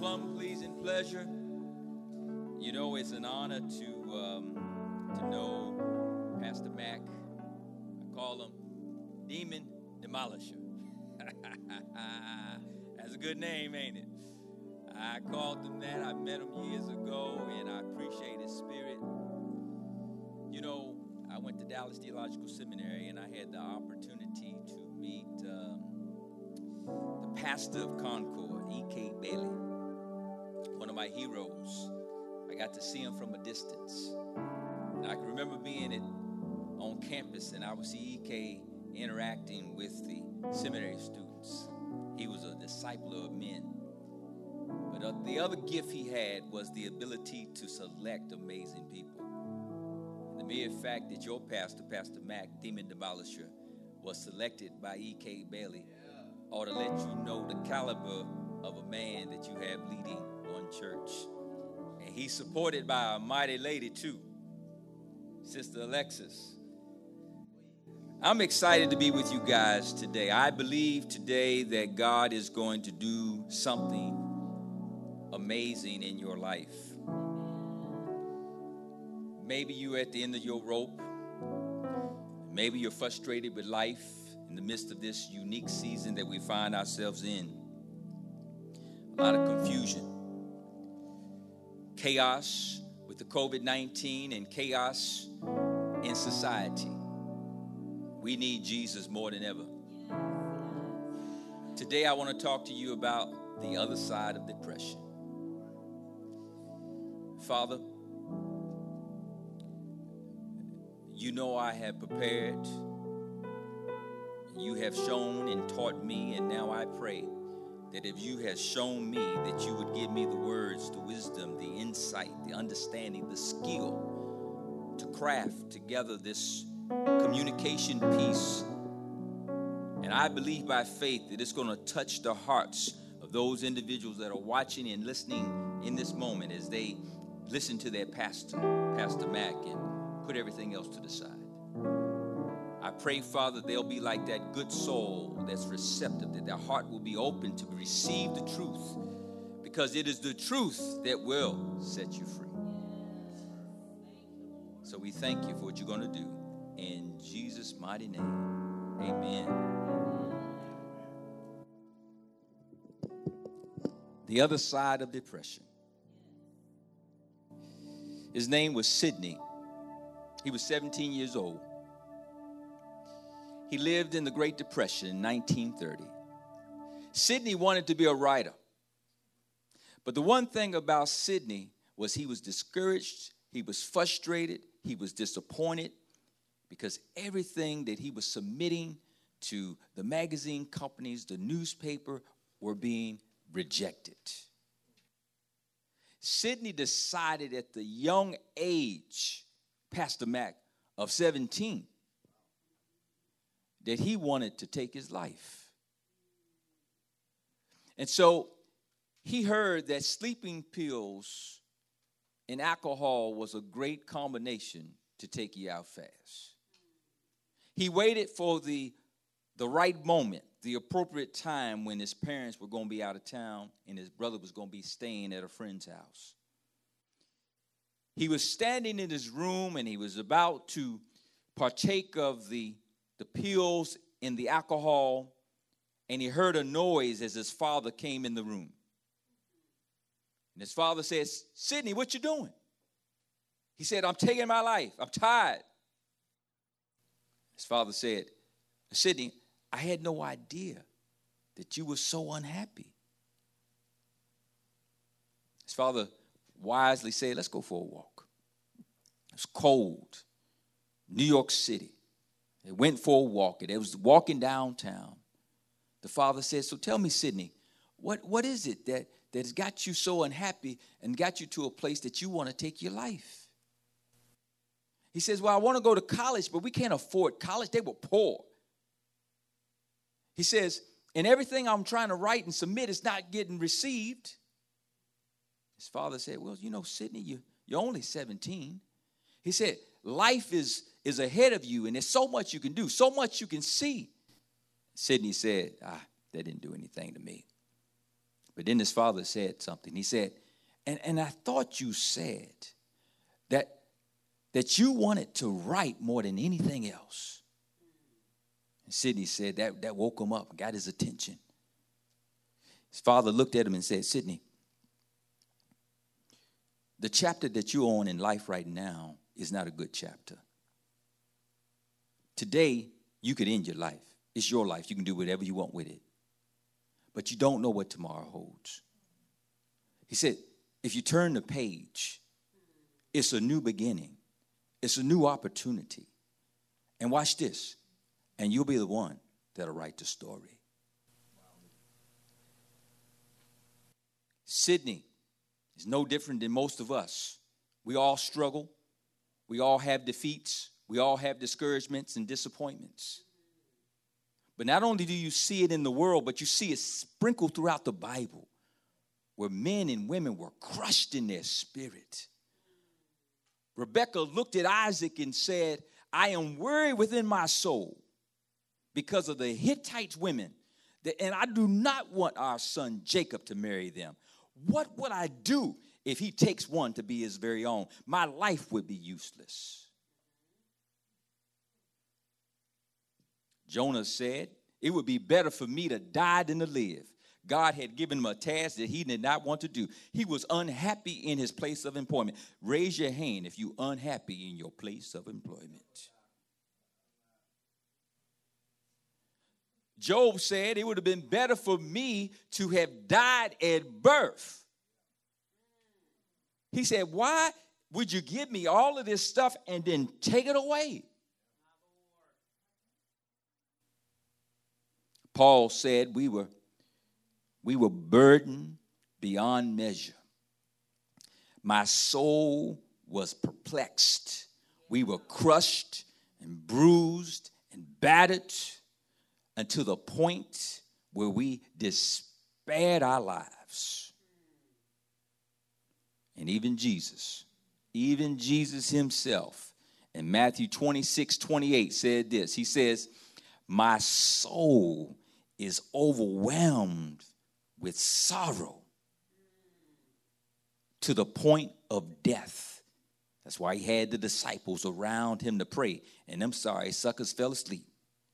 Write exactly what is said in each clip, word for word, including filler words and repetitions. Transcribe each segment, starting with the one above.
plum pleasing pleasure. You know, it's an honor to um, to know Pastor Mac. I call him Demon Demolisher. That's a good name, ain't it? I called him that. I met him years ago, and I appreciate his spirit. You know, I went to Dallas Theological Seminary, and I had the opportunity to meet um, the pastor of Concord, E K Bailey, one of my heroes. I got to see him from a distance. And I can remember being at, on campus, and I would see E K interacting with the seminary students. He was a discipler of men. But uh, the other gift he had was the ability to select amazing people. And the mere fact that your pastor, Pastor Mac, Demon Demolisher, was selected by E K Bailey ought to let you know the caliber of a man that you have leading one church. And he's supported by a mighty lady, too, Sister Alexis. I'm excited to be with you guys today. I believe today that God is going to do something amazing in your life. Maybe you're at the end of your rope. Maybe you're frustrated with life in the midst of this unique season that we find ourselves in. A lot of confusion. Chaos with the covid nineteen and chaos in society. We need Jesus more than ever. Today I want to talk to you about the other side of depression. Father, you know I have prepared. You have shown and taught me, and now I pray that if you have shown me, that you would give me the words, the wisdom, the insight, the understanding, the skill to craft together this communication piece. And I believe by faith that it's going to touch the hearts of those individuals that are watching and listening in this moment as they listen to their pastor, Pastor Mac, and put everything else to the side. I pray, Father, they'll be like that good soul that's receptive, that their heart will be open to receive the truth, because it is the truth that will set you free. So we thank you for what you're going to do. In Jesus' mighty name, amen. The other side of depression. His name was Sidney. He was seventeen years old. He lived in the Great Depression in nineteen thirty. Sidney wanted to be a writer. But the one thing about Sidney was he was discouraged, he was frustrated, he was disappointed, because everything that he was submitting to the magazine companies, the newspaper, were being rejected. Sidney decided at the young age, Pastor Mac, of seventeen, that he wanted to take his life. And so he heard that sleeping pills and alcohol was a great combination to take you out fast. He waited for the, the right moment, the appropriate time when his parents were going to be out of town and his brother was going to be staying at a friend's house. He was standing in his room and he was about to partake of the, the pills and the alcohol, and he heard a noise as his father came in the room. And his father says, "Sidney, what you doing?" He said, "I'm taking my life. I'm tired." His father said, "Sidney, I had no idea that you were so unhappy." His father wisely said, "Let's go for a walk." It's cold, New York City. They went for a walk, and they was walking downtown. The father said, "So tell me, Sidney, what, what is it that, that has got you so unhappy and got you to a place that you want to take your life?" He says, "Well, I want to go to college, but we can't afford college. They were poor." He says, "And everything I'm trying to write and submit is not getting received." His father said, "Well, you know, Sidney, you, you're only seventeen. He said, "Life is, is ahead of you, and there's so much you can do, so much you can see." Sidney said, "Ah, that didn't do anything to me." But then his father said something. He said, and, and I thought you said that, that you wanted to write more than anything else. And Sidney said that, that woke him up and got his attention. His father looked at him and said, Sidney, the chapter that you're on in life right now is not a good chapter. Today, you could end your life. It's your life. You can do whatever you want with it. But you don't know what tomorrow holds. He said, if you turn the page, it's a new beginning. It's a new opportunity. And watch this. And you'll be the one that'll write the story. Sidney is no different than most of us. We all struggle. We all have defeats. We all have discouragements and disappointments. But not only do you see it in the world, but you see it sprinkled throughout the Bible, where men and women were crushed in their spirit. Rebekah looked at Isaac and said, I am worried within my soul because of the Hittite women, and I do not want our son Jacob to marry them. What would I do if he takes one to be his very own? My life would be useless. Jonah said, it would be better for me to die than to live. God had given him a task that he did not want to do. He was unhappy in his place of employment. Raise your hand if you're unhappy in your place of employment. Job said it would have been better for me to have died at birth. He said, why would you give me all of this stuff and then take it away? Paul said we were, we were burdened beyond measure. My soul was perplexed. We were crushed and bruised and battered until the point where we despaired our lives. And even Jesus, even Jesus himself in Matthew twenty-six, twenty-eight said this. He says, my soul is overwhelmed with sorrow to the point of death. That's why he had the disciples around him to pray. And them sorry suckers fell asleep.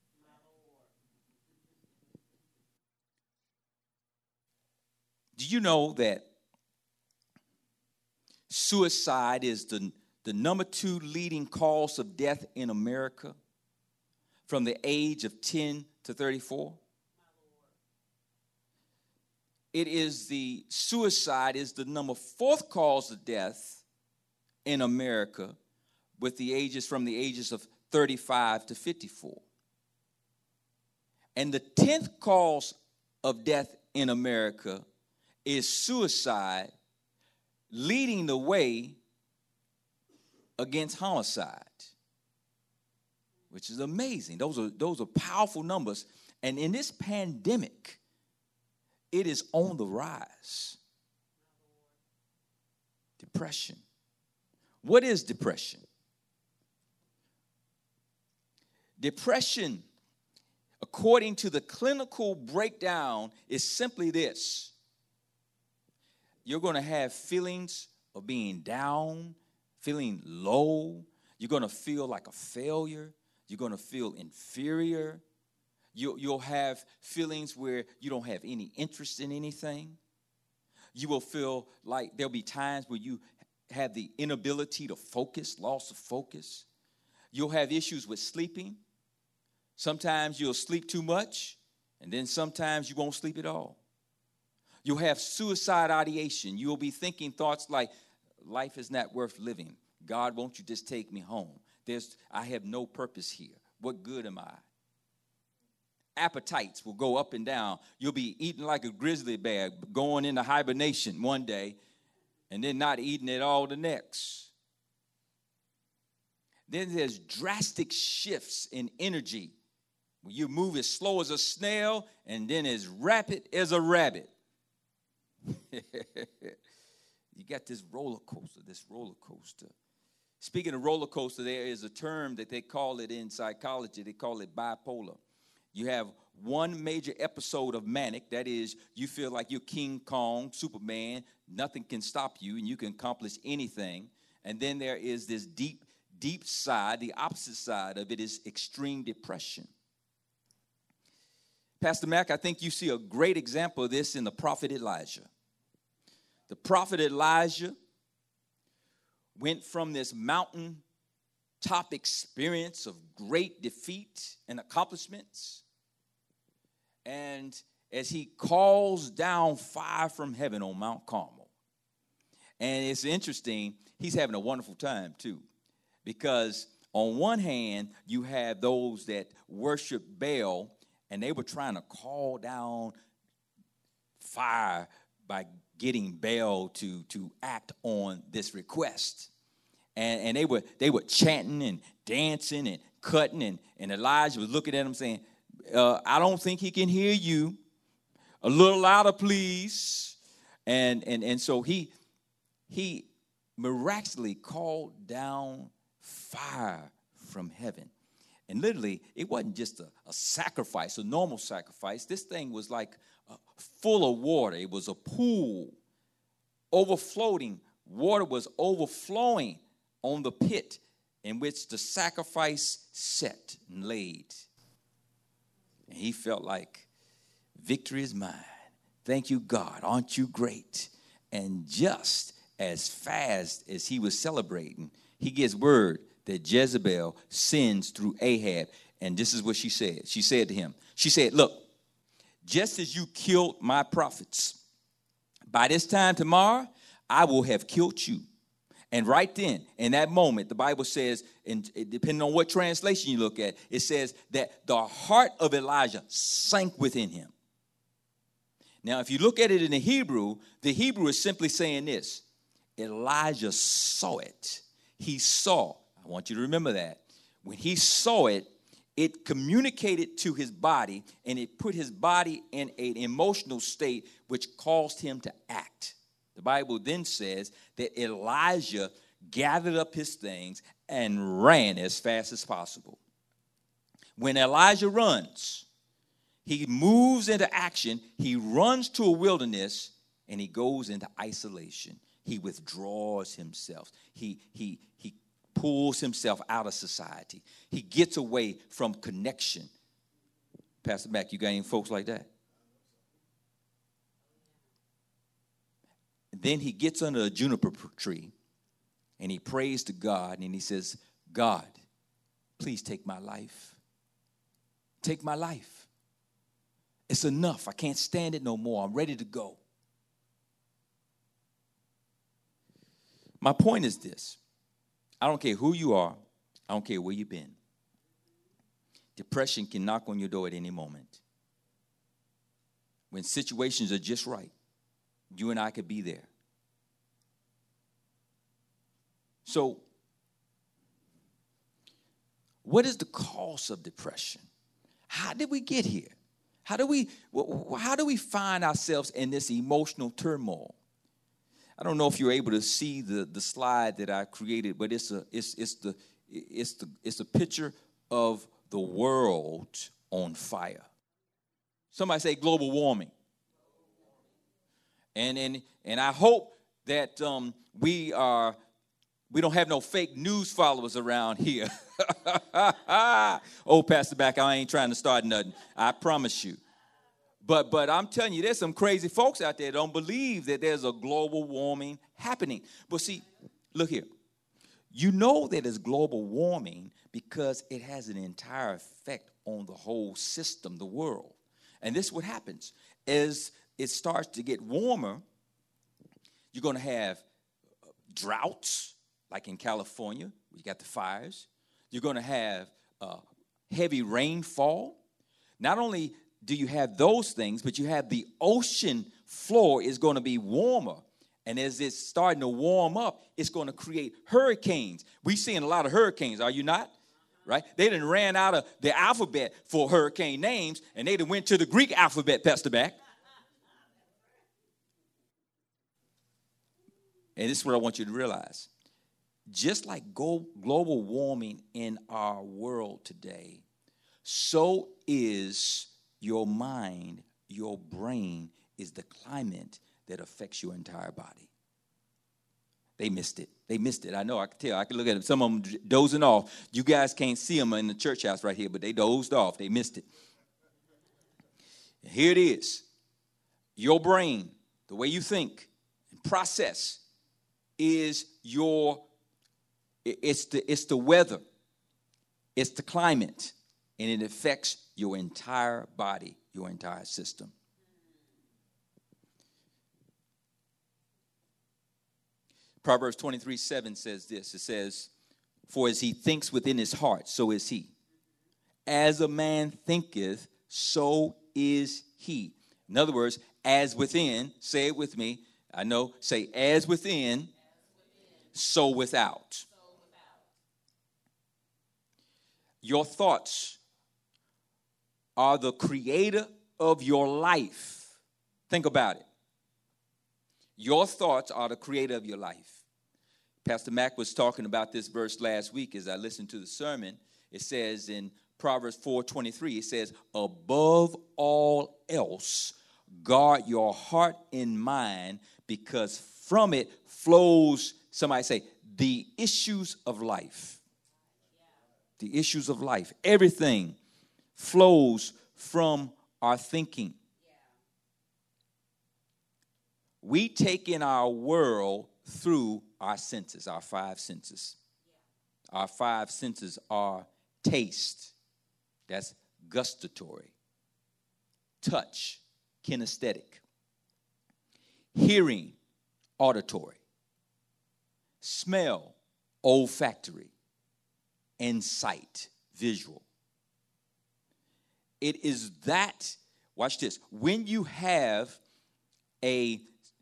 Do you know that suicide is the, the number two leading cause of death in America from the age of ten to thirty-four? It is the suicide is the number fourth cause of death in America with the ages from the ages of thirty-five to fifty-four. And the tenth cause of death in America is suicide, leading the way against homicide, which is amazing. Those are, those are powerful numbers. And in this pandemic, it is on the rise. Depression. What is depression? Depression, according to the clinical breakdown, is simply this. You're going to have feelings of being down, feeling low. You're going to feel like a failure. You're going to feel inferior. You, you'll have feelings where you don't have any interest in anything. You will feel like there'll be times where you have the inability to focus, loss of focus. You'll have issues with sleeping. Sometimes you'll sleep too much, and then sometimes you won't sleep at all. You'll have suicide ideation. You'll be thinking thoughts like, life is not worth living. God, won't you just take me home? There's, I have no purpose here. What good am I? Appetites will go up and down. You'll be eating like a grizzly bear, going into hibernation one day, and then not eating at all the next. Then there's drastic shifts in energy. When you move as slow as a snail and then as rapid as a rabbit. You got this roller coaster, this roller coaster. Speaking of roller coaster, there is a term that they call it in psychology. They call it bipolar. You have one major episode of manic, that is, you feel like you're King Kong, Superman, nothing can stop you, and you can accomplish anything. And then there is this deep, deep side, the opposite side of it is extreme depression. Pastor Mac, I think you see a great example of this in the prophet Elijah. The prophet Elijah went from this mountain-top experience of great defeat and accomplishments, and as he calls down fire from heaven on Mount Carmel. And it's interesting, he's having a wonderful time too, because on one hand, you have those that worship Baal, and they were trying to call down fire by getting Baal to, to act on this request. And, and they were they were chanting and dancing and cutting, and, and Elijah was looking at them saying, uh, I don't think he can hear you. A little louder, please. And and and so he he miraculously called down fire from heaven. And literally, it wasn't just a, a sacrifice, a normal sacrifice. This thing was like uh, full of water. It was a pool, overflowing. Water was overflowing on the pit in which the sacrifice set and laid. And he felt like, victory is mine. Thank you, God. Aren't you great? And just as fast as he was celebrating, he gets word that Jezebel sends through Ahab. And this is what she said. She said to him, she said, look, just as you killed my prophets, by this time tomorrow, I will have killed you. And right then, in that moment, the Bible says, and depending on what translation you look at, it says that the heart of Elijah sank within him. Now, if you look at it in the Hebrew, the Hebrew is simply saying this. Elijah saw it. He saw. I want you to remember that. When he saw it, it communicated to his body, and it put his body in an emotional state which caused him to act. The Bible then says that Elijah gathered up his things and ran as fast as possible. When Elijah runs, he moves into action, he runs to a wilderness, and he goes into isolation. He withdraws himself. He, he, he pulls himself out of society. He gets away from connection. Pastor Mac, you got any folks like that? Then he gets under a juniper tree, and he prays to God, and he says, God, please take my life. Take my life. It's enough. I can't stand it no more. I'm ready to go. My point is this. I don't care who you are. I don't care where you've been. Depression can knock on your door at any moment. When situations are just right, you and I could be there. So, what is the cause of depression? How did we get here? How do we, how do we find ourselves in this emotional turmoil? I don't know if you're able to see the, the slide that I created, but it's a it's it's the it's the it's a picture of the world on fire. Somebody say global warming. And and and I hope that um, we are we don't have no fake news followers around here. Oh, Pastor Back, I ain't trying to start nothing. I promise you. But but I'm telling you, there's some crazy folks out there that don't believe that there's a global warming happening. But see, look here. You know that it's global warming because it has an entire effect on the whole system, the world. And this is what happens. As it starts to get warmer, you're going to have droughts, like in California, you got the fires. You're going to have uh, heavy rainfall. Not only do you have those things, but you have the ocean floor is going to be warmer. And as it's starting to warm up, it's going to create hurricanes. We're seeing a lot of hurricanes, are you not? Right? They done ran out of the alphabet for hurricane names, and they done went to the Greek alphabet, Pastor Back. And this is what I want you to realize. Just like global warming in our world today, so is your mind, your brain is the climate that affects your entire body. They missed it. They missed it. I know. I can tell. I can look at them. Some of them dozing off. You guys can't see them in the church house right here, but they dozed off. They missed it. And here it is. Your brain, the way you think and process, is your, it's the, it's the weather. It's the climate. And it affects your entire body, your entire system. Proverbs twenty-three seven says this. It says, for as he thinks within his heart, so is he. As a man thinketh, so is he. In other words, as within, say it with me. I know, say as within, as within. So, without. so without. Your thoughts are the creator of your life. Think about it. Your thoughts are the creator of your life. Pastor Mack was talking about this verse last week as I listened to the sermon. It says in Proverbs four twenty-three, it says, above all else, guard your heart and mind, because from it flows, somebody say, the issues of life. The issues of life. Everything flows from our thinking. We take in our world through our senses, our five senses. Our five senses are taste, that's gustatory, touch, kinesthetic, hearing, auditory, smell, olfactory, and sight, visual. It is that, watch this, when you have a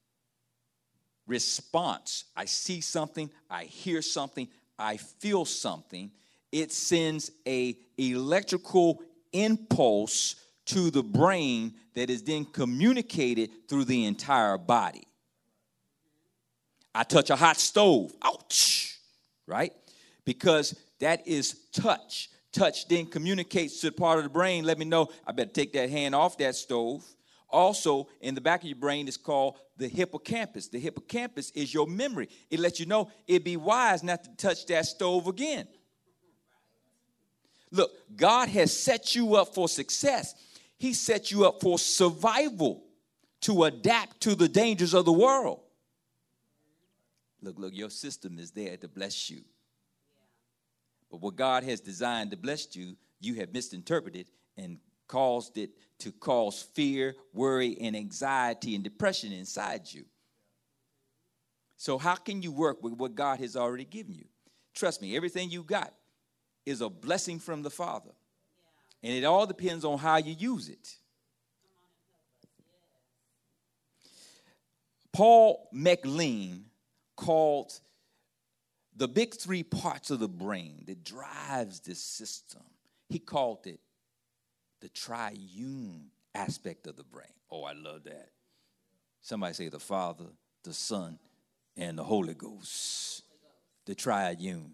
response, I see something, I hear something, I feel something, it sends a electrical impulse to the brain that is then communicated through the entire body. I touch a hot stove, ouch, right? Because that is touch. Touch then communicates to the part of the brain, let me know, I better take that hand off that stove. Also, in the back of your brain is called the hippocampus. The hippocampus is your memory. It lets you know it'd be wise not to touch that stove again. Look, God has set you up for success. He set you up for survival, to adapt to the dangers of the world. Look, look, your system is there to bless you. But what God has designed to bless you, you have misinterpreted and caused it to cause fear, worry, and anxiety and depression inside you. So how can you work with what God has already given you? Trust me, everything you got is a blessing from the Father. And it all depends on how you use it. Paul MacLean called the big three parts of the brain that drives this system, he called it the triune aspect of the brain. Oh, I love that. Somebody say the Father, the Son, and the Holy Ghost. The triune.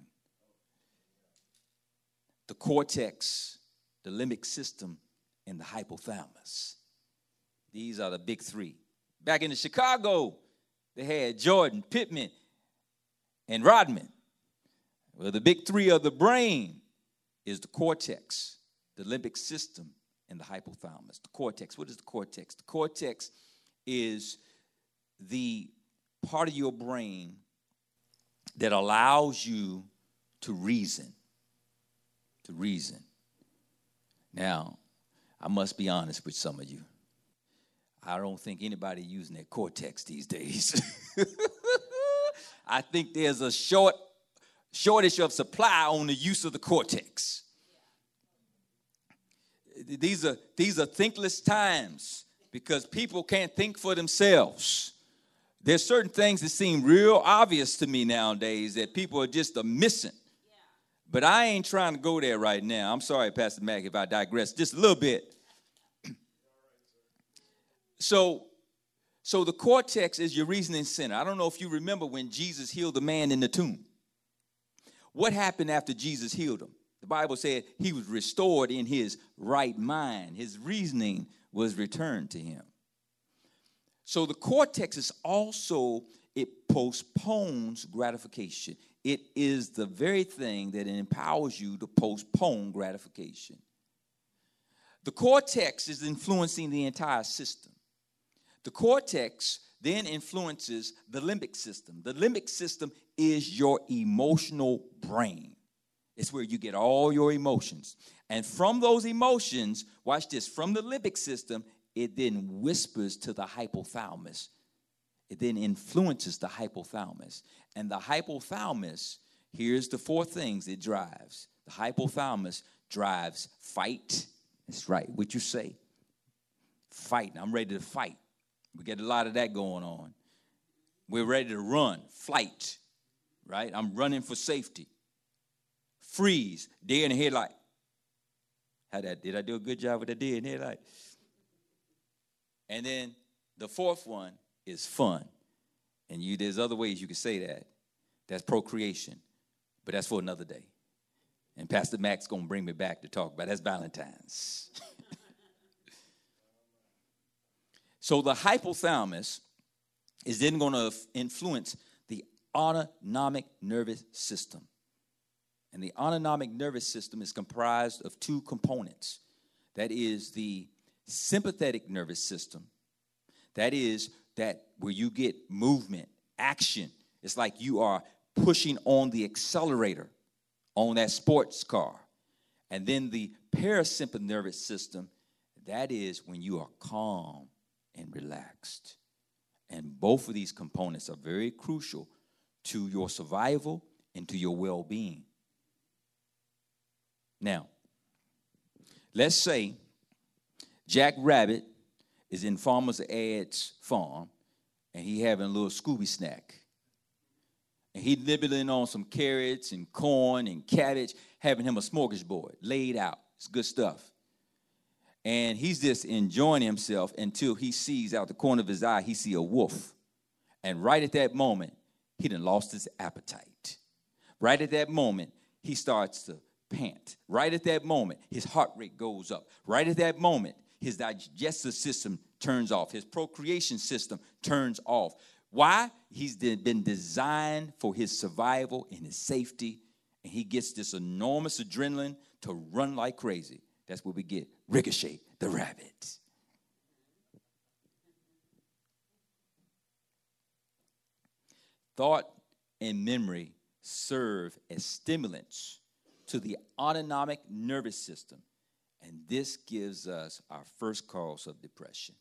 The cortex, the limbic system, and the hypothalamus. These are the big three. Back in Chicago, they had Jordan, Pittman, and Rodman. Well, the big three of the brain is the cortex, the limbic system, and the hypothalamus. The cortex, what is the cortex? The cortex is the part of your brain that allows you to reason, to reason. Now, I must be honest with some of you. I don't think anybody using their cortex these days. I think there's a short shortage of supply on the use of the cortex. These are these are thinkless times because people can't think for themselves. There's certain things that seem real obvious to me nowadays that people are just a missing. But I ain't trying to go there right now. I'm sorry, Pastor Mack, if I digress just a little bit. So, so the cortex is your reasoning center. I don't know if you remember when Jesus healed the man in the tomb. What happened after Jesus healed him? The Bible said he was restored in his right mind. His reasoning was returned to him. So the cortex is also, it postpones gratification. It is the very thing that empowers you to postpone gratification. The cortex is influencing the entire system. The cortex then influences the limbic system. The limbic system is your emotional brain. It's where you get all your emotions. And from those emotions, watch this, from the limbic system, it then whispers to the hypothalamus. It then influences the hypothalamus. And the hypothalamus, here's the four things it drives. The hypothalamus drives fight. That's right, what you say. Fight. I'm ready to fight. We get a lot of that going on. We're ready to run. Flight. Right? I'm running for safety. Freeze. Deer in the headlight. How that? Did I do a good job with the deer in the headlight? And then the fourth one is fun. And you, there's other ways you can say that. That's procreation. But that's for another day. And Pastor Mac's going to bring me back to talk about it. That's Valentine's. So the hypothalamus is then going to influence the autonomic nervous system. And the autonomic nervous system is comprised of two components. That is the sympathetic nervous system. That is that where you get movement, action. It's like you are pushing on the accelerator on that sports car. And then the parasympathetic nervous system, that is when you are calm and relaxed. And both of these components are very crucial to your survival and to your well-being. Now, let's say Jack Rabbit is in Farmer's Ed's farm, and he having a little Scooby snack. And he nibbling on some carrots and corn and cabbage, having him a smorgasbord laid out. It's good stuff. And he's just enjoying himself until he sees out the corner of his eye, he see a wolf. And right at that moment, he done lost his appetite. Right at that moment, he starts to pant. Right at that moment, his heart rate goes up. Right at that moment, his digestive system turns off. His procreation system turns off. Why? He's been designed for his survival and his safety, and he gets this enormous adrenaline to run like crazy. That's what we get. Ricochet, the rabbit. Thought and memory serve as stimulants to the autonomic nervous system, and this gives us our first cause of depression.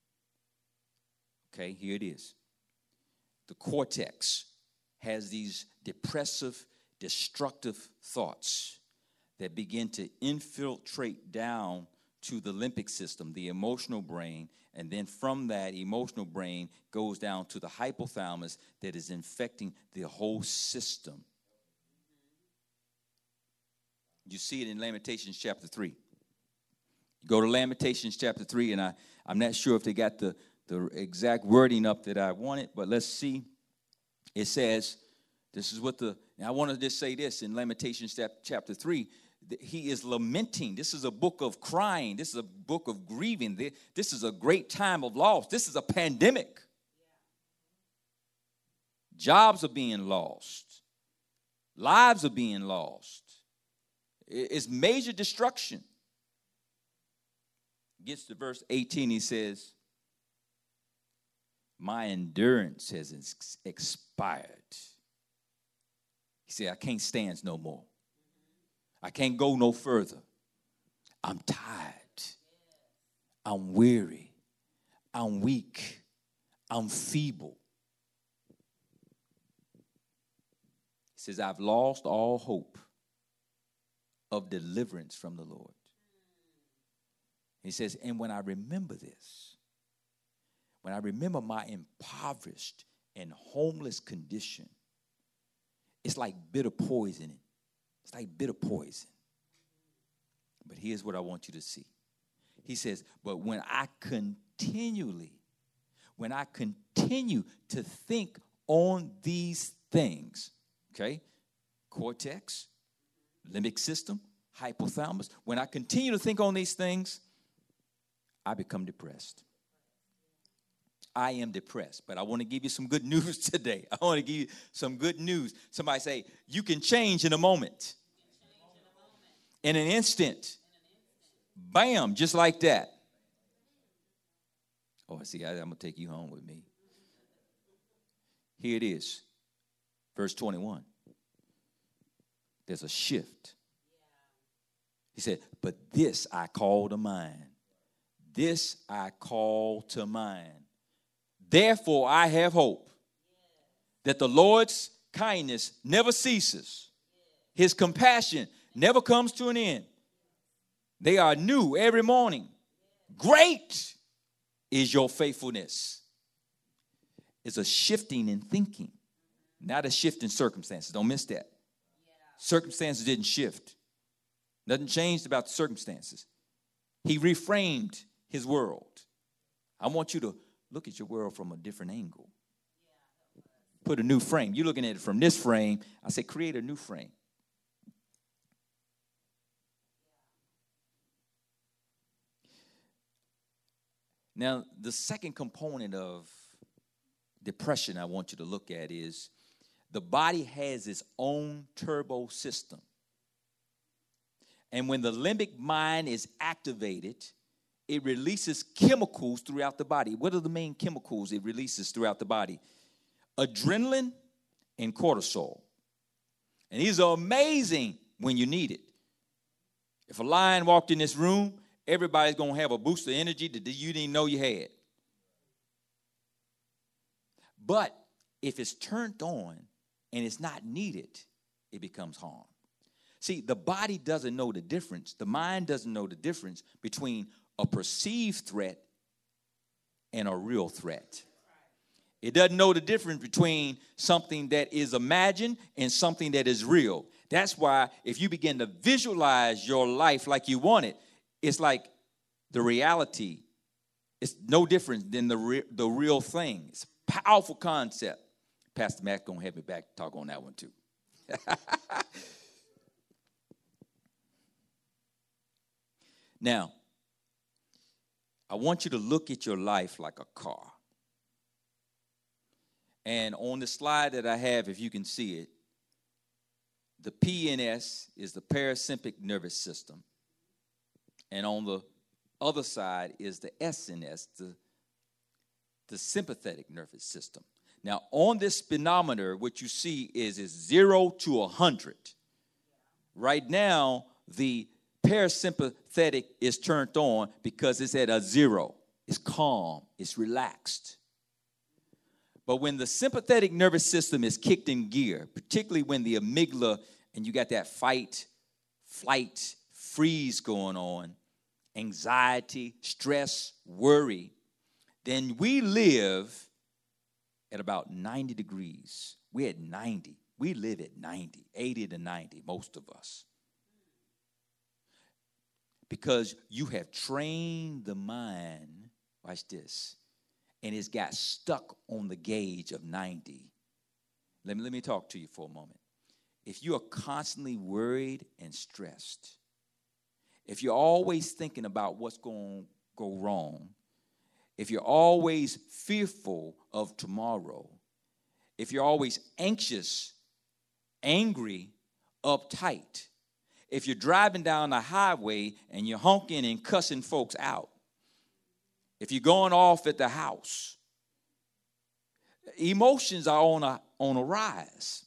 Okay, here it is. The cortex has these depressive, destructive thoughts that begin to infiltrate down to the limbic system, the emotional brain, and then from that emotional brain goes down to the hypothalamus that is infecting the whole system. You see it in Lamentations chapter three. You go to Lamentations chapter three, and I, I'm not sure if they got the, the exact wording up that I wanted, but let's see. It says, this is what the, and I want to just say this in Lamentations chapter three, he is lamenting. This is a book of crying. This is a book of grieving. This is a great time of loss. This is a pandemic. Jobs are being lost. Lives are being lost. It's major destruction. Gets to verse eighteen, he says, my endurance has ex- expired. He said, I can't stand no more. I can't go no further. I'm tired. I'm weary. I'm weak. I'm feeble. He says, I've lost all hope of deliverance from the Lord. He says, and when I remember this, when I remember my impoverished and homeless condition, it's like bitter poison. It's like bitter poison. But here's what I want you to see. He says, but when I continually, when I continue to think on these things, okay, cortex, limbic system, hypothalamus. When I continue to think on these things, I become depressed. I am depressed, but I want to give you some good news today. I want to give you some good news. Somebody say, you can change in a moment. In an instant. Bam, just like that. Oh, I see, I, I'm going to take you home with me. Here it is. Verse twenty-one. There's a shift. He said, but this I call to mind. This I call to mind. Therefore, I have hope that the Lord's kindness never ceases. His compassion never comes to an end. They are new every morning. Great is your faithfulness. It's a shifting in thinking, not a shift in circumstances. Don't miss that. Circumstances didn't shift. Nothing changed about the circumstances. He reframed his world. I want you to look at your world from a different angle. Put a new frame. You're looking at it from this frame. I say create a new frame. Now, the second component of depression I want you to look at is the body has its own turbo system. And when the limbic mind is activated, it releases chemicals throughout the body. What are the main chemicals it releases throughout the body? Adrenaline and cortisol. And these are amazing when you need it. If a lion walked in this room, everybody's going to have a boost of energy that you didn't know you had. But if it's turned on and it's not needed, it becomes harm. See, the body doesn't know the difference. The mind doesn't know the difference between a perceived threat and a real threat. It doesn't know the difference between something that is imagined and something that is real. That's why if you begin to visualize your life like you want it, it's like the reality. It's no different than the, re- the real thing. It's a powerful concept. Pastor Matt going to have me back to talk on that one too. Now, I want you to look at your life like a car. And on the slide that I have, if you can see it, the P N S is the parasympathetic nervous system. And on the other side is the S N S, the, the sympathetic nervous system. Now, on this speedometer, what you see is, is zero to one hundred. Right now, the parasympathetic is turned on because it's at a zero. It's calm. It's relaxed. But when the sympathetic nervous system is kicked in gear, particularly when the amygdala and you got that fight, flight, freeze going on, anxiety, stress, worry, then we live at about ninety degrees. We're at ninety. We live at ninety, eighty to ninety, most of us. Because you have trained the mind, watch this, and it's got stuck on the gauge of ninety. Let me, let me talk to you for a moment. If you are constantly worried and stressed, if you're always thinking about what's going to go wrong, if you're always fearful of tomorrow, if you're always anxious, angry, uptight, if you're driving down the highway and you're honking and cussing folks out, if you're going off at the house, emotions are on a, on a rise,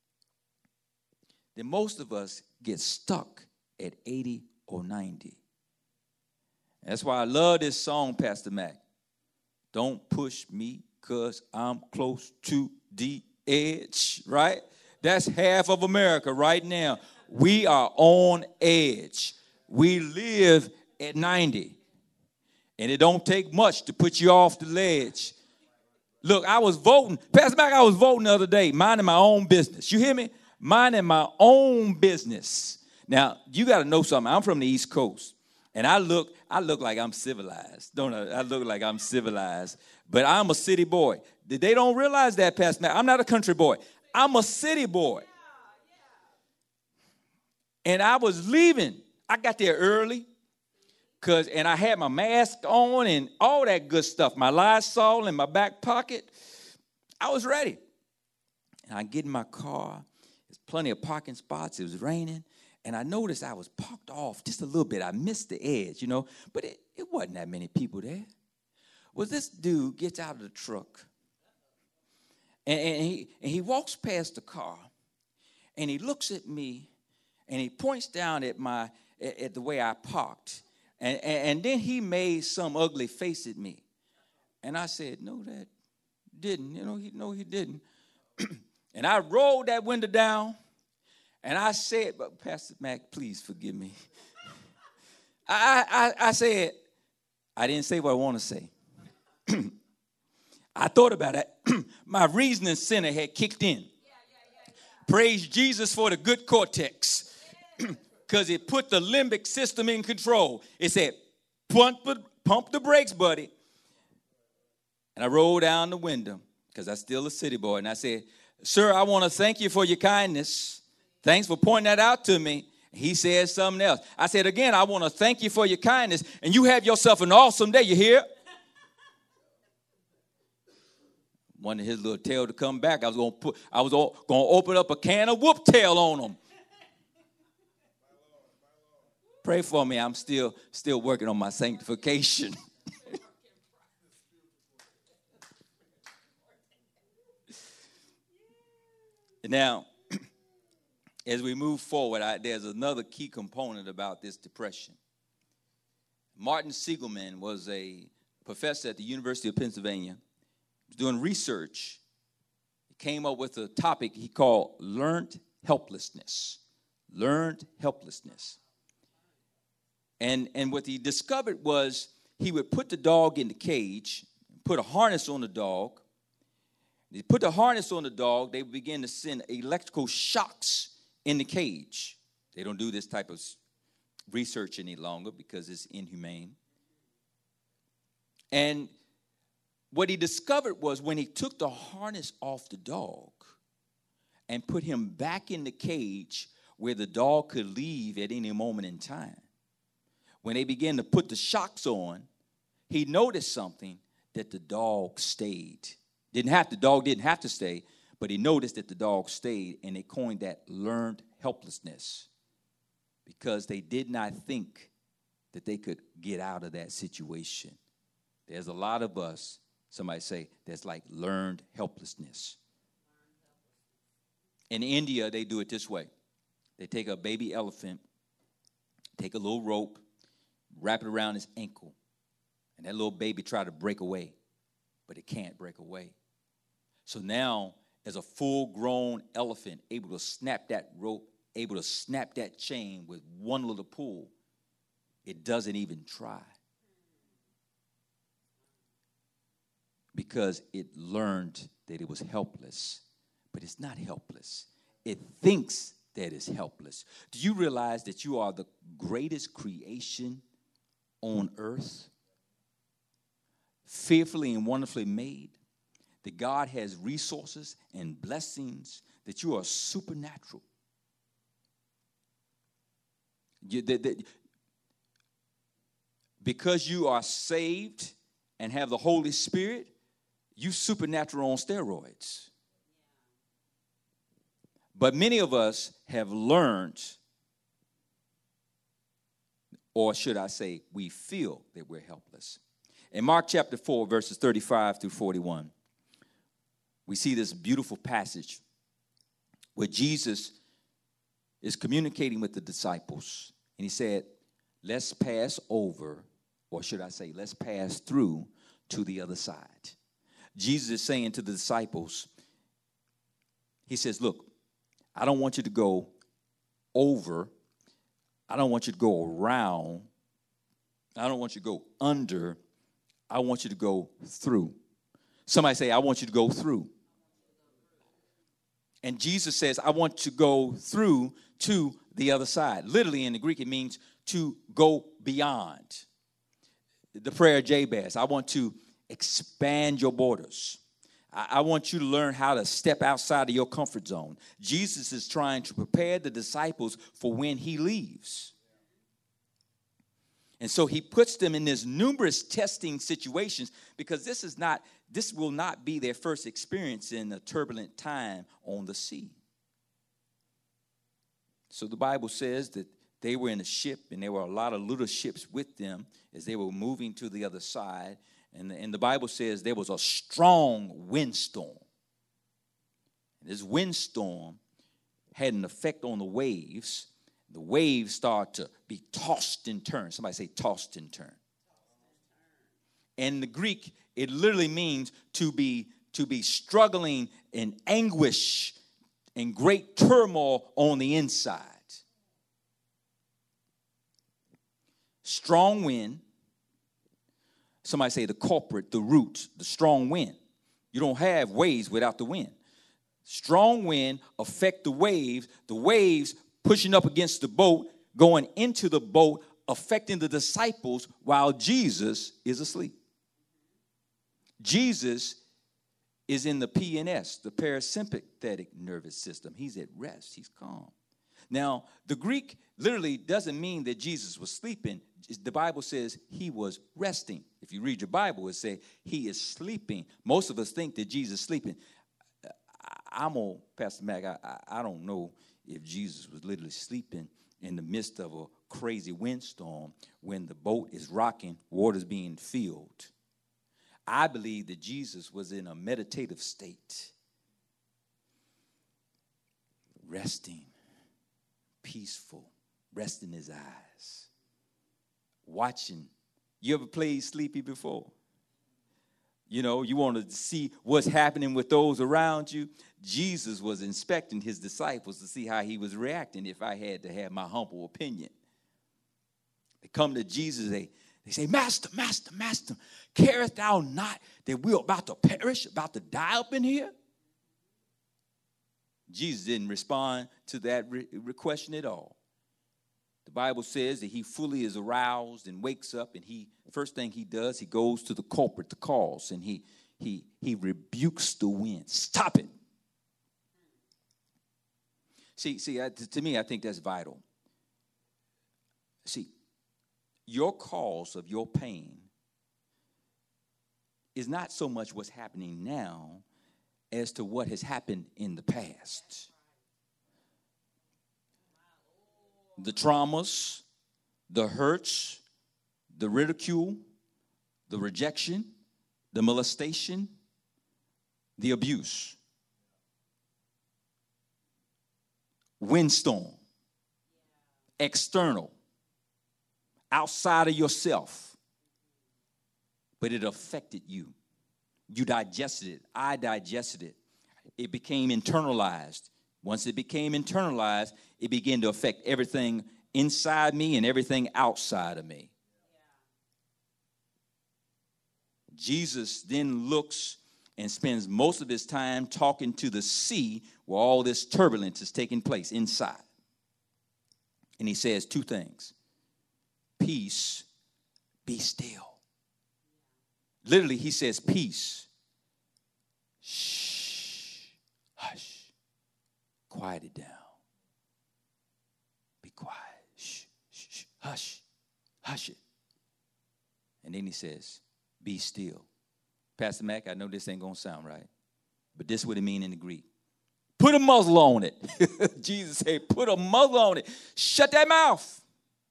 then most of us get stuck at eighty or ninety. That's why I love this song, Pastor Mac. Don't push me because I'm close to the edge, right? That's half of America right now. We are on edge. We live at ninety. And it don't take much to put you off the ledge. Look, I was voting. Pastor Mac, I was voting the other day, minding my own business. You hear me? Minding my own business. Now, you got to know something. I'm from the East Coast. And I look, I look like I'm civilized. Don't I? I look like I'm civilized. But I'm a city boy. They don't realize that, Pastor Mac. I'm not a country boy. I'm a city boy. And I was leaving. I got there early. Cause, and I had my mask on and all that good stuff. My Lysol in my back pocket. I was ready. And I get in my car. There's plenty of parking spots. It was raining. And I noticed I was parked off just a little bit. I missed the edge, you know. But it, it wasn't that many people there. Well, this dude gets out of the truck. And, and, he, and he walks past the car. And he looks at me. And he points down at, my, at, at the way I parked. And, and, and then he made some ugly face at me. And I said, no, that didn't. You know, he, no, he didn't. And I rolled that window down. And I said, but Pastor Mac, please forgive me. I, I, I said, I didn't say what I want to say. I thought about it. My reasoning center had kicked in. Praise Jesus for the good cortex. Because it put the limbic system in control. It said, pump, pump the brakes, buddy. And I rolled down the window because I'm still a city boy. And I said, sir, I want to thank you for your kindness. Thanks for pointing that out to me. He said something else. I said, again, I want to thank you for your kindness. And you have yourself an awesome day. You hear? Wanted his little tail to come back. I was going to put. I was going to open up a can of whoop tail on him. Pray for me. I'm still still working on my sanctification. Now, as we move forward, I, there's another key component about this depression. Martin Seligman was a professor at the University of Pennsylvania. He was doing research. He came up with a topic he called learned helplessness. Learned helplessness. And, and what he discovered was he would put the dog in the cage, put a harness on the dog. They put the harness on the dog, they would begin to send electrical shocks in the cage. They don't do this type of research any longer because it's inhumane. And what he discovered was when he took the harness off the dog and put him back in the cage where the dog could leave at any moment in time, when they began to put the shocks on, he noticed something, that the dog stayed. Didn't have the dog didn't have to stay, but he noticed that the dog stayed, and they coined that learned helplessness because they did not think that they could get out of that situation. There's a lot of us, somebody say, that's like learned helplessness. In India, they do it this way. They take a baby elephant, take a little rope, wrap it around his ankle, and that little baby try to break away, but it can't break away. So now, as a full-grown elephant, able to snap that rope, able to snap that chain with one little pull, it doesn't even try. Because it learned that it was helpless, but it's not helpless. It thinks that it's helpless. Do you realize that you are the greatest creation on earth? Fearfully and wonderfully made. That God has resources and blessings, that you are supernatural. You, that, that, because you are saved and have the Holy Spirit, you supernatural on steroids. But many of us have learned, or should I say, we feel that we're helpless. In Mark chapter four, verses thirty-five through forty-one, we see this beautiful passage where Jesus is communicating with the disciples. And he said, let's pass over, or should I say, let's pass through to the other side. Jesus is saying to the disciples, he says, look, I don't want you to go over. I don't want you to go around. I don't want you to go under. I want you to go through. Somebody say, I want you to go through. And Jesus says, I want to go through to the other side. Literally in the Greek, it means to go beyond. The prayer of Jabez, I want to expand your borders. I, I want you to learn how to step outside of your comfort zone. Jesus is trying to prepare the disciples for when he leaves. And so he puts them in this numerous testing situations because this is not, this will not be their first experience in a turbulent time on the sea. So the Bible says that they were in a ship, and there were a lot of little ships with them as they were moving to the other side. And the, and the Bible says there was a strong windstorm. And this windstorm had an effect on the waves. The waves start to be tossed and turned. Somebody say tossed and turned. In the Greek, it literally means to be, to be struggling in anguish and great turmoil on the inside. Strong wind. Somebody say the culprit, the root, the strong wind. You don't have waves without the wind. Strong wind affect the waves. The waves pushing up against the boat, going into the boat, affecting the disciples while Jesus is asleep. Jesus is in the P N S, the parasympathetic nervous system. He's at rest. He's calm. Now, the Greek literally doesn't mean that Jesus was sleeping. The Bible says he was resting. If you read your Bible, it says he is sleeping. Most of us think that Jesus is sleeping. I'm on Pastor Mac. I, I, I don't know if Jesus was literally sleeping in the midst of a crazy windstorm when the boat is rocking, water's being filled. I believe that Jesus was in a meditative state, resting, peaceful, resting his eyes, watching. You ever played Sleepy before? You know, you want to see what's happening with those around you. Jesus was inspecting his disciples to see how he was reacting if I had to have my humble opinion. They come to Jesus, they, they say, Master, Master, Master, carest thou not that we're about to perish, about to die up in here? Jesus didn't respond to that re- question at all. The Bible says that he fully is aroused and wakes up, and he first thing he does, he goes to the culprit, the cause, and he he he rebukes the wind. Stop it. See, see, I, to me, I think that's vital. See, your cause of your pain is not so much what's happening now as to what has happened in the past. The traumas, the hurts, the ridicule, the rejection, the molestation, the abuse. Windstorm, external, outside of yourself, but it affected you. You digested it. I digested it. It became internalized. Once it became internalized, it began to affect everything inside me and everything outside of me. Jesus then looks and spends most of his time talking to the sea where all this turbulence is taking place inside. And he says two things. Peace, be still. Literally, he says peace. Shh, hush, quiet it down. Be quiet. Shh, shh, shh, hush, hush it. And then he says, be still. Pastor Mac, I know this ain't going to sound right, but this is what it means in the Greek. Put a muzzle on it. Jesus said, put a muzzle on it. Shut that mouth.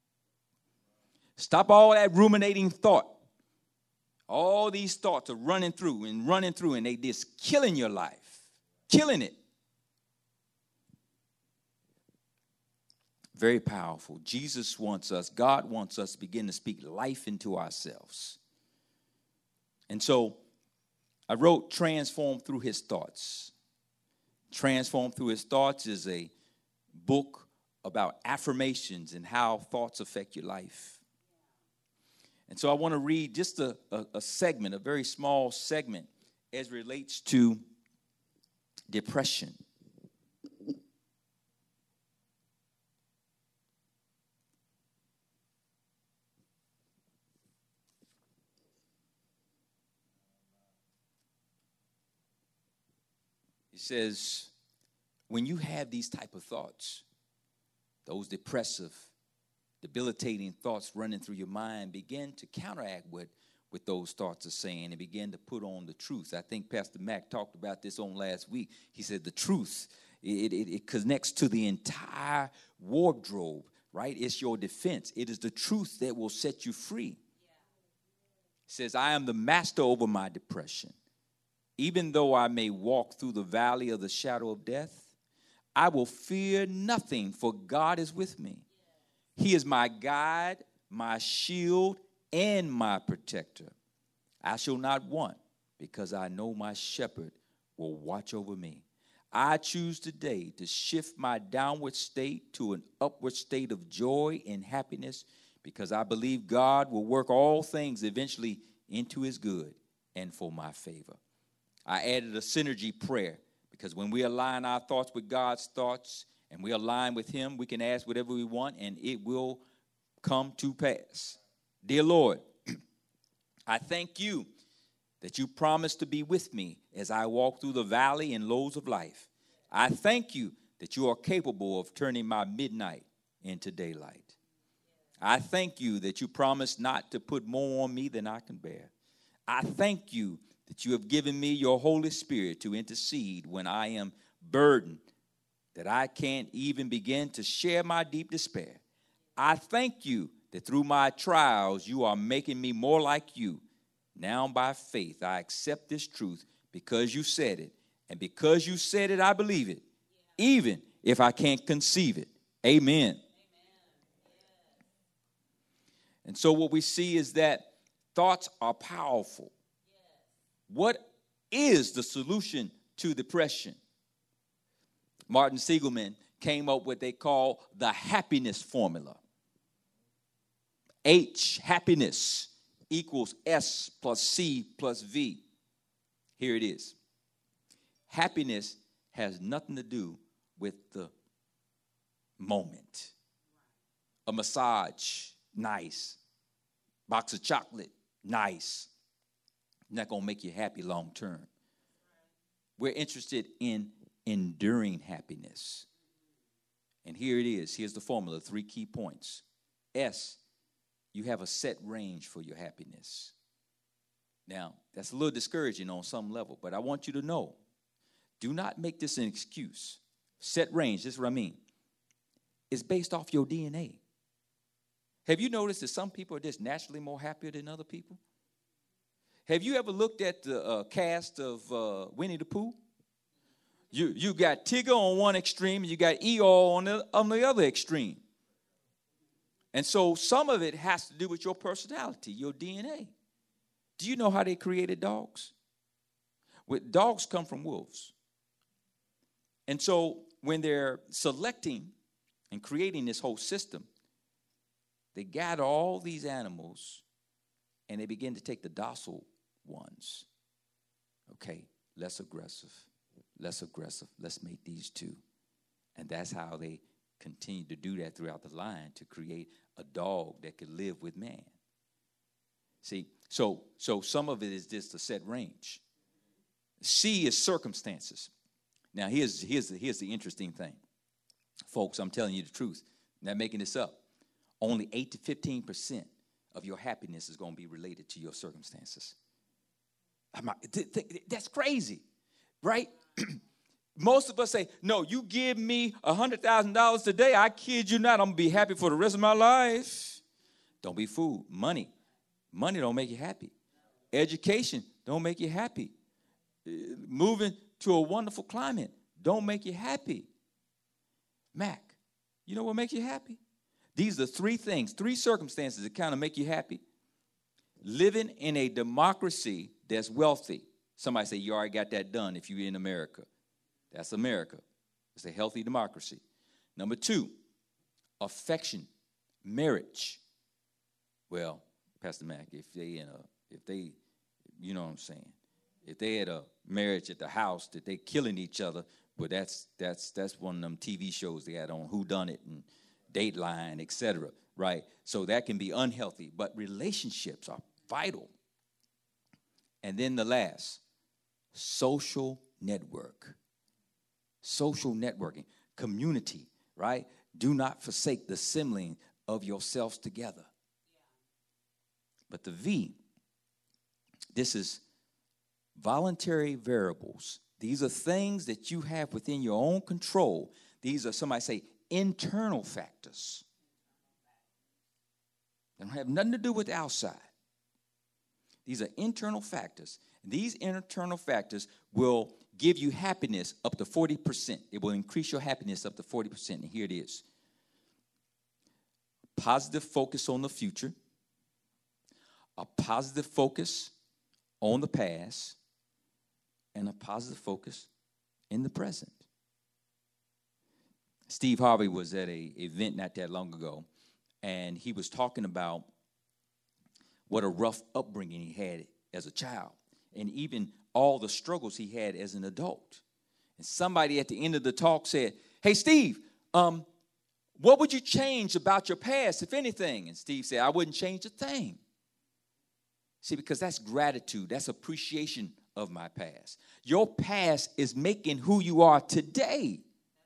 Stop all that ruminating thought. All these thoughts are running through and running through, and they just killing your life, killing it. Very powerful. Jesus wants us, God wants us to begin to speak life into ourselves. And so I wrote Transform Through His Thoughts. Transform Through His Thoughts is a book about affirmations and how thoughts affect your life. And so I want to read just a, a, a segment, a very small segment, as relates to depression. says, when you have these type of thoughts, those depressive, debilitating thoughts running through your mind, begin to counteract what, what those thoughts are saying and begin to put on the truth. I think Pastor Mack talked about this on last week. He said the truth, it, it, it connects to the entire wardrobe, right? It's your defense. It is the truth that will set you free. It says, I am the master over my depression. Even though I may walk through the valley of the shadow of death, I will fear nothing, for God is with me. He is my guide, my shield, and my protector. I shall not want, because I know my shepherd will watch over me. I choose today to shift my downward state to an upward state of joy and happiness, because I believe God will work all things eventually into his good and for my favor. I added a synergy prayer, because when we align our thoughts with God's thoughts and we align with him, we can ask whatever we want and it will come to pass. Dear Lord, I thank you that you promised to be with me as I walk through the valley and lows of life. I thank you that you are capable of turning my midnight into daylight. I thank you that you promised not to put more on me than I can bear. I thank you that you have given me your Holy Spirit to intercede when I am burdened, that I can't even begin to share my deep despair. I thank you that through my trials, you are making me more like you. Now by faith, I accept this truth because you said it. And because you said it, I believe it, even if I can't conceive it. Amen. Amen. And so what we see is that thoughts are powerful. What is the solution to depression? Martin Seligman came up with what they call the happiness formula. H, happiness, equals S plus C plus V. Here it is. Happiness has nothing to do with the moment. A massage, nice. Box of chocolate, nice. Not going to make you happy long term. We're interested in enduring happiness. And here it is. Here's the formula, three key points. S, you have a set range for your happiness. Now, that's a little discouraging on some level, but I want you to know, do not make this an excuse. Set range, this is what I mean. It's based off your D N A. Have you noticed that some people are just naturally more happier than other people? Have you ever looked at the uh, cast of uh, Winnie the Pooh? You you got Tigger on one extreme, and you got Eeyore on the, on the other extreme. And so some of it has to do with your personality, your D N A. Do you know how they created dogs? Well, dogs come from wolves. And so when they're selecting and creating this whole system, they gather all these animals and they begin to take the docile ones. Okay, less aggressive, less aggressive. Let's make these two. And that's how they continue to do that throughout the line to create a dog that could live with man. See, so so some of it is just a set range. C is circumstances. Now, here's, here's, the, here's the interesting thing. Folks, I'm telling you the truth. I'm not making this up. Only eight to fifteen percent of your happiness is going to be related to your circumstances. I'm, that's crazy, right? Most of us say, no, you give me one hundred thousand dollars today, I kid you not, I'm going to be happy for the rest of my life. Don't be fooled. Money. Money don't make you happy. Education don't make you happy. Moving to a wonderful climate don't make you happy. Mac, you know what makes you happy? These are three things, three circumstances that kind of make you happy. Living in a democracy that's wealthy. Somebody say, you already got that done if you're in America. That's America. It's a healthy democracy. Number two, affection, marriage. Well, Pastor Mac, if they in a, if they, you know what I'm saying, if they had a marriage at the house that they killing each other, well, that's that's that's one of them T V shows they had on Whodunit and Dateline, et cetera. Right? So that can be unhealthy, but relationships are vital. And then the last, social network. social networking, community, right? Do not forsake the assembling of yourselves together. But the V, this is voluntary variables. These are things that you have within your own control. These are, somebody say, internal factors. They don't have nothing to do with the outside. These are internal factors. These internal factors will give you happiness up to forty percent. It will increase your happiness up to forty percent. And here it is. Positive focus on the future. A positive focus on the past. And a positive focus in the present. Steve Harvey was at an event not that long ago, and he was talking about what a rough upbringing he had as a child, and even all the struggles he had as an adult. And somebody at the end of the talk said, "Hey, Steve, um, what would you change about your past, if anything?" And Steve said, "I wouldn't change a thing." See, because that's gratitude. That's appreciation of my past. Your past is making who you are today.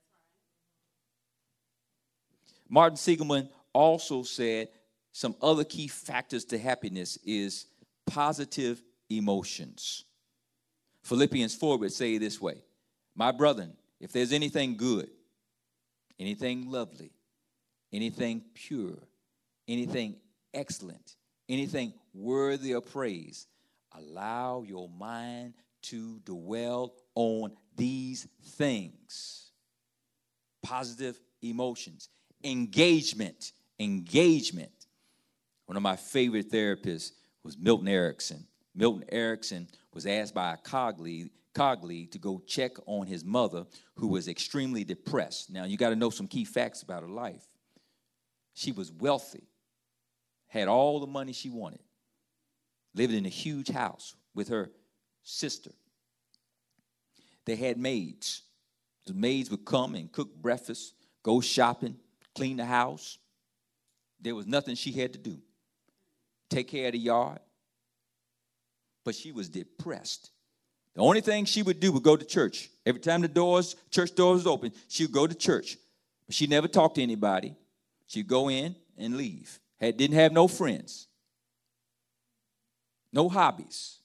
Martin Seligman also said some other key factors to happiness is positive emotions. Philippians four would say it this way: "My brethren, if there's anything good, anything lovely, anything pure, anything excellent, anything worthy of praise, allow your mind to dwell on these things." Positive emotions. Engagement. Engagement. One of my favorite therapists was Milton Erickson. Milton Erickson was asked by a colleague, colleague to go check on his mother, who was extremely depressed. Now, you got to know some key facts about her life. She was wealthy, had all the money she wanted, lived in a huge house with her sister. They had maids. The maids would come and cook breakfast, go shopping, clean the house. There was nothing she had to do. Take care of the yard. But she was depressed. The only thing she would do would go to church. Every time the doors, church doors was open, she would go to church. But she never talked to anybody. She'd go in and leave. Had, didn't have no friends. No hobbies.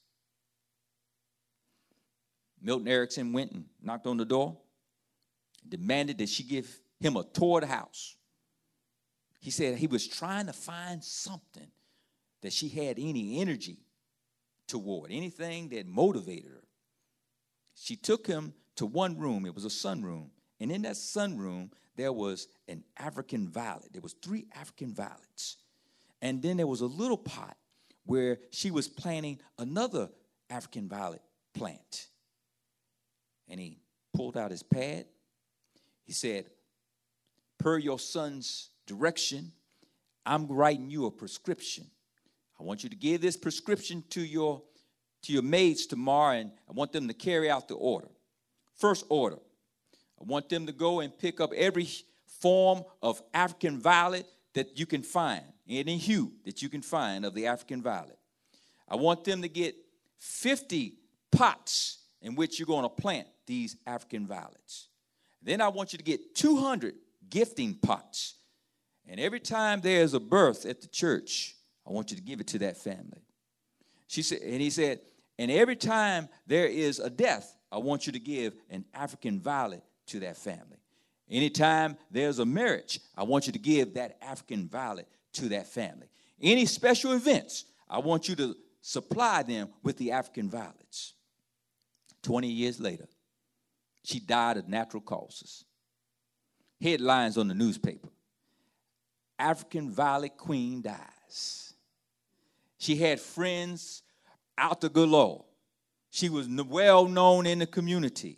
Milton Erickson went and knocked on the door, demanded that she give him a tour of the house. He said he was trying to find something that she had any energy toward, anything that motivated her. She took him to one room. It was a sunroom. And in that sunroom, there was an African violet. There was three African violets. And then there was a little pot where she was planting another African violet plant. And he pulled out his pad. He said, "Per your son's direction, I'm writing you a prescription. I want you to give this prescription to your, to your maids tomorrow, and I want them to carry out the order. First order, I want them to go and pick up every form of African violet that you can find, any hue that you can find of the African violet. I want them to get fifty pots in which you're going to plant these African violets. Then I want you to get two hundred gifting pots. And every time there's a birth at the church, I want you to give it to that family." She said, and he said, "And every time there is a death, I want you to give an African violet to that family. Anytime there's a marriage, I want you to give that African violet to that family. Any special events, I want you to supply them with the African violets." twenty years later, she died of natural causes. Headlines on the newspaper: "African violet queen dies." She had friends out the galore. She was well known in the community.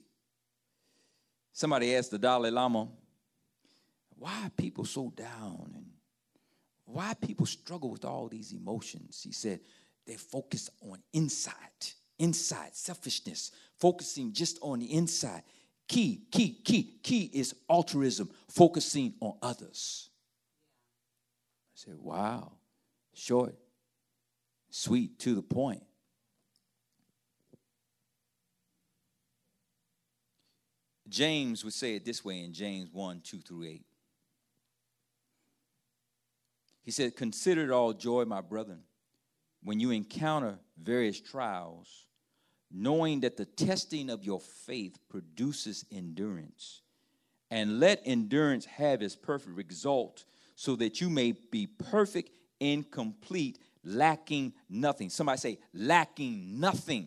Somebody asked the Dalai Lama, "Why are people so down? And why people struggle with all these emotions?" He said, "They focus on inside, inside, selfishness, focusing just on the inside. Key, key, key, key is altruism, focusing on others." I said, wow, short, sweet, to the point. James would say it this way in James one, two through eight. He said, consider it all joy, my brethren, when you encounter various trials, knowing that the testing of your faith produces endurance. And let endurance have its perfect result, so that you may be perfect and complete, lacking nothing. Somebody say, lacking nothing.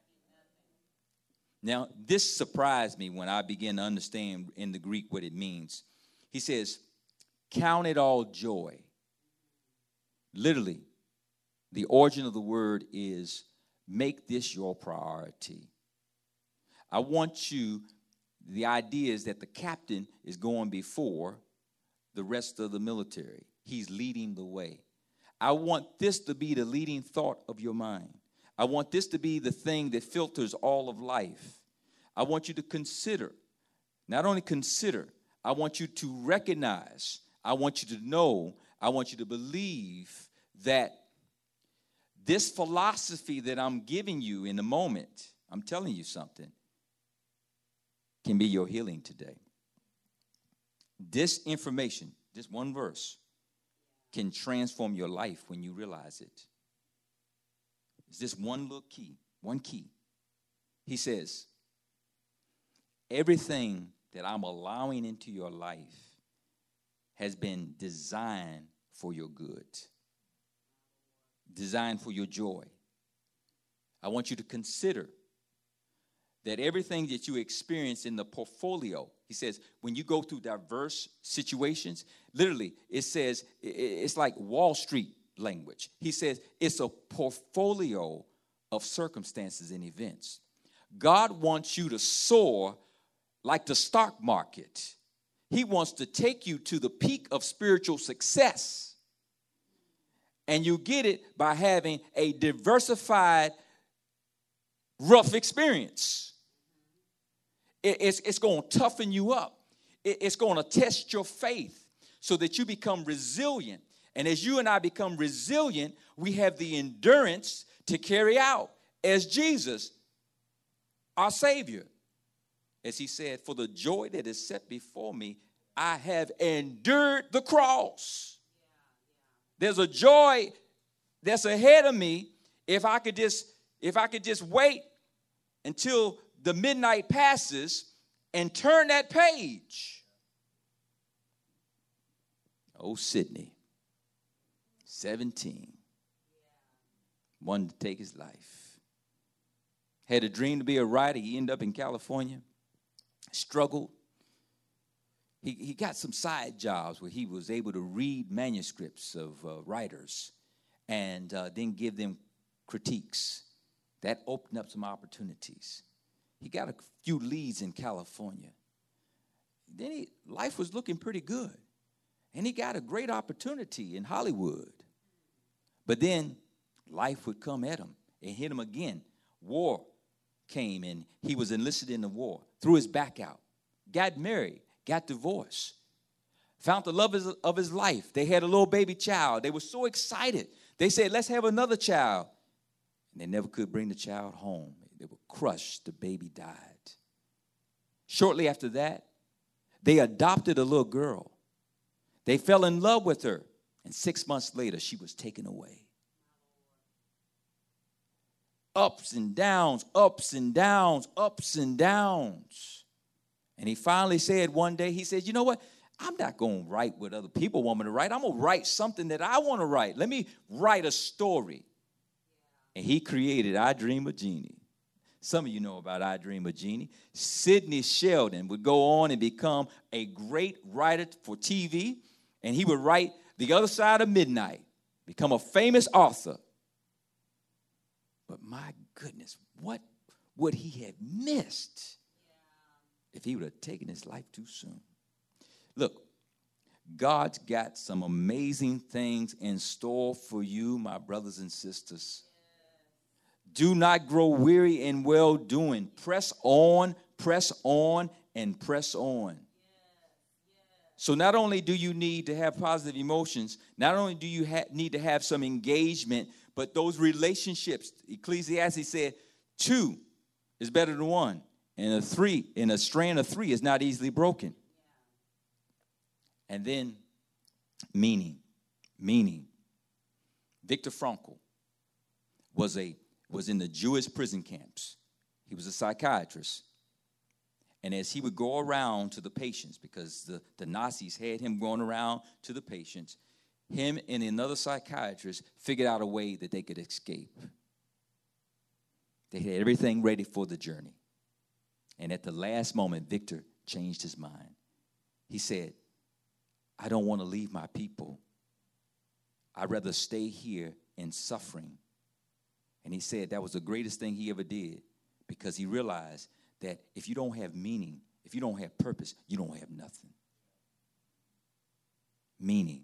Now, this surprised me when I began to understand in the Greek what it means. He says, count it all joy. Literally, the origin of the word is make this your priority. I want you, the idea is that the captain is going before the rest of the military. He's leading the way. I want this to be the leading thought of your mind. I want this to be the thing that filters all of life. I want you to consider, not only consider, I want you to recognize, I want you to know, I want you to believe that this philosophy that I'm giving you in a moment, I'm telling you something, can be your healing today. This information, this one verse, can transform your life when you realize it. It's this one little key, one key. He says, everything that I'm allowing into your life has been designed for your good, designed for your joy. I want you to consider that everything that you experience in the portfolio, he says, when you go through diverse situations, literally, it says, it's like Wall Street language. He says, it's a portfolio of circumstances and events. God wants you to soar like the stock market. He wants to take you to the peak of spiritual success. And you get it by having a diversified, rough experience. It's, it's going to toughen you up. It's going to test your faith so that you become resilient. And as you and I become resilient, we have the endurance to carry out as Jesus, our Savior. As he said, for the joy that is set before me, I have endured the cross. There's a joy that's ahead of me if I could just, if I could just wait until the midnight passes and turn that page. Oh, Sydney, seventeen, wanted to take his life. Had a dream to be a writer. He ended up in California, struggled. He, he got some side jobs where he was able to read manuscripts of uh, writers and uh, then give them critiques. That opened up some opportunities. He got a few leads in California. Then he, life was looking pretty good. And he got a great opportunity in Hollywood. But then life would come at him and hit him again. War came and he was enlisted in the war. Threw his back out. Got married. Got divorced. Found the love of his life. They had a little baby child. They were so excited. They said, let's have another child. And they never could bring the child home. They were crushed. The baby died. Shortly after that, they adopted a little girl. They fell in love with her. And six months later, she was taken away. Ups and downs, ups and downs, ups and downs. And he finally said one day, he said, you know what? I'm not going to write what other people want me to write. I'm going to write something that I want to write. Let me write a story. And he created I Dream of Jeannie. Some of you know about I Dream of Jeannie. Sidney Sheldon would go on and become a great writer for T V. And he would write The Other Side of Midnight, become a famous author. But my goodness, what would he have missed if he would have taken his life too soon? Look, God's got some amazing things in store for you, my brothers and sisters. Do not grow weary in well-doing. Press on, press on, and press on. So not only do you need to have positive emotions, not only do you ha- need to have some engagement, but those relationships, Ecclesiastes said, two is better than one. And a three, and a strand of three is not easily broken. And then meaning, meaning. Viktor Frankl was a was in the Jewish prison camps. He was a psychiatrist. And as he would go around to the patients, because the, the Nazis had him going around to the patients, him and another psychiatrist figured out a way that they could escape. They had everything ready for the journey. And at the last moment, Victor changed his mind. He said, I don't want to leave my people. I'd rather stay here in suffering. And he said that was the greatest thing he ever did, because he realized that if you don't have meaning, if you don't have purpose, you don't have nothing. Meaning.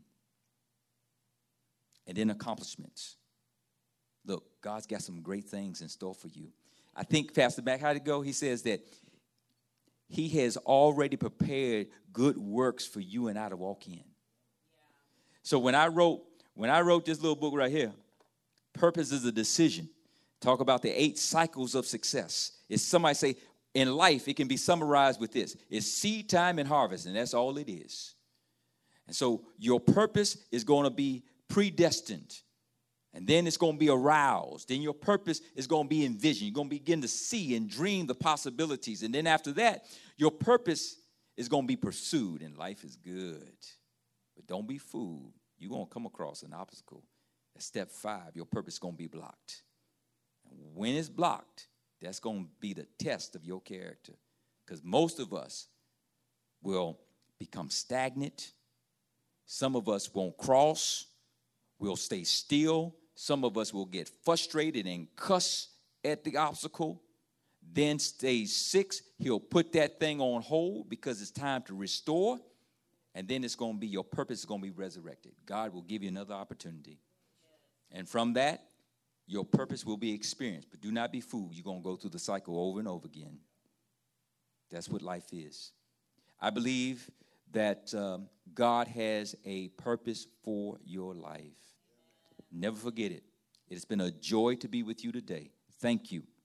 And then accomplishments. Look, God's got some great things in store for you. I think, Pastor Mac, how'd it go? He says that he has already prepared good works for you and I to walk in. Yeah. So when I wrote, when I wrote this little book right here, Purpose is a Decision, talk about the eight cycles of success. It's somebody say, in life, it can be summarized with this. It's seed time and harvest, and that's all it is. And so your purpose is going to be predestined. And then it's going to be aroused. Then your purpose is going to be envisioned. You're going to begin to see and dream the possibilities. And then after that, your purpose is going to be pursued, and life is good. But don't be fooled. You're going to come across an obstacle. At step five, your purpose is going to be blocked. And when it's blocked, that's going to be the test of your character. Because most of us will become stagnant. Some of us won't cross. We'll stay still. Some of us will get frustrated and cuss at the obstacle. Then stage six, he'll put that thing on hold because it's time to restore. And then it's going to be, your purpose is going to be resurrected. God will give you another opportunity. And from that, your purpose will be experienced. But do not be fooled. You're going to go through the cycle over and over again. That's what life is. I believe that um, God has a purpose for your life. Never forget it. It has been a joy to be with you today. Thank you